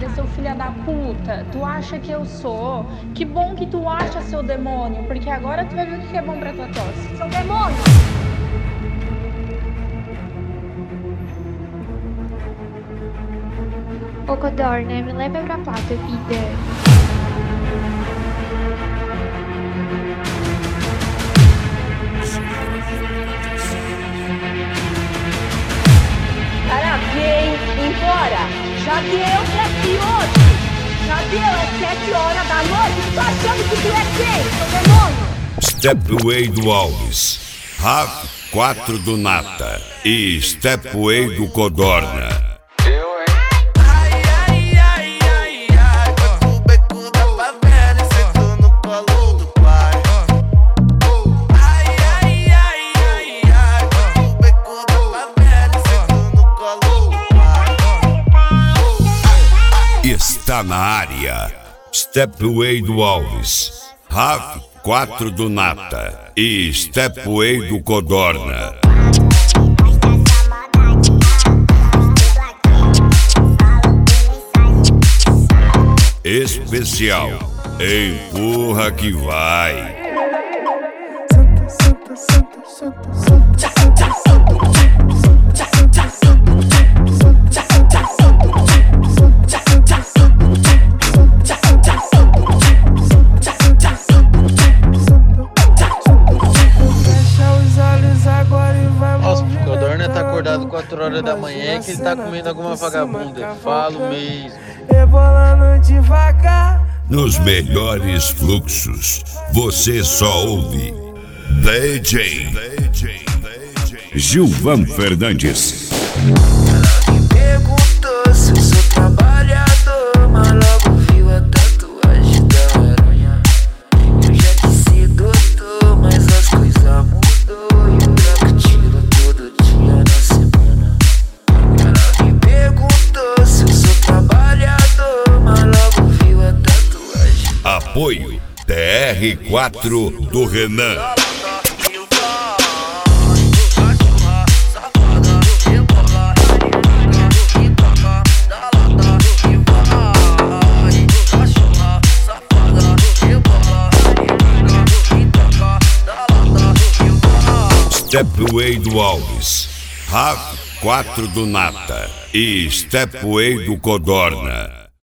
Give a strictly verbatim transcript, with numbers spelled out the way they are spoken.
otário, seu filho da puta. Tu acha que eu sou? Que bom que tu acha, seu demônio, porque agora tu vai ver o que é bom pra tua tosse. Seu demônio! Ô Codorna, me leva pra plata, vida. Parabéns, embora! Já deu pra ti hoje! Já deu, é sete horas da noite! Tu tá achando que tu é quem, seu demônio? Stepway do Alves, Raf quatro do Nata e Stepway do Codorna. Está na área, Stepway do Alves, Raf quatro do Nata e Stepway do Codorna. Especial, empurra que vai. quatro horas da manhã que ele tá comendo alguma vagabunda. Eu falo mesmo. Nos melhores fluxos, você só ouve D J Gilvan Fernandes. Ela me perguntou se eu sou trabalhador, mas logo viu a tatuagem da aranha. Eu já disse doutor, mas as coisas mudou e o buraco tiro todo dia na semana. Ela me perguntou se eu sou trabalhador, mas logo viu a tatuagem. Apoio T R quatro do Renan. Stepway do Alves, Raf quatro do Nata e Stepway do Codorna.